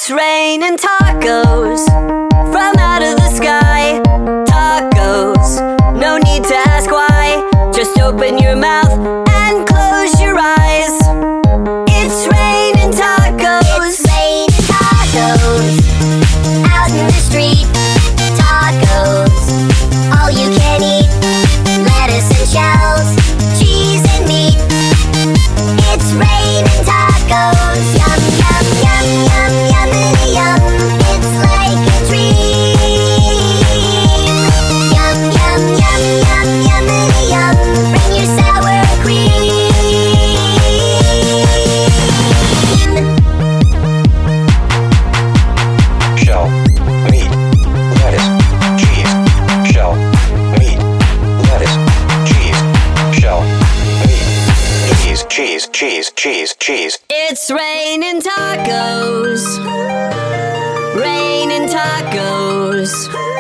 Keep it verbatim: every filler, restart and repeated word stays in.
It's raining tacos from out of the sky. Tacos, no need to ask why. Just open your mouth and close your eyes. It's raining tacos. It's raining tacos out in the street. Tacos, all you can eat. Lettuce and shells, cheese and meat. It's raining tacos. Yum, yum, yum, yum, yummity yum. It's like a dream. Yum, yum, yum, yum, yummity yum. Bring your sour cream. Shell, meat, lettuce, cheese. Shell, meat, lettuce, cheese. Shell, meat, cheese, cheese, cheese, cheese, cheese. It's raining tacos. Raining tacos.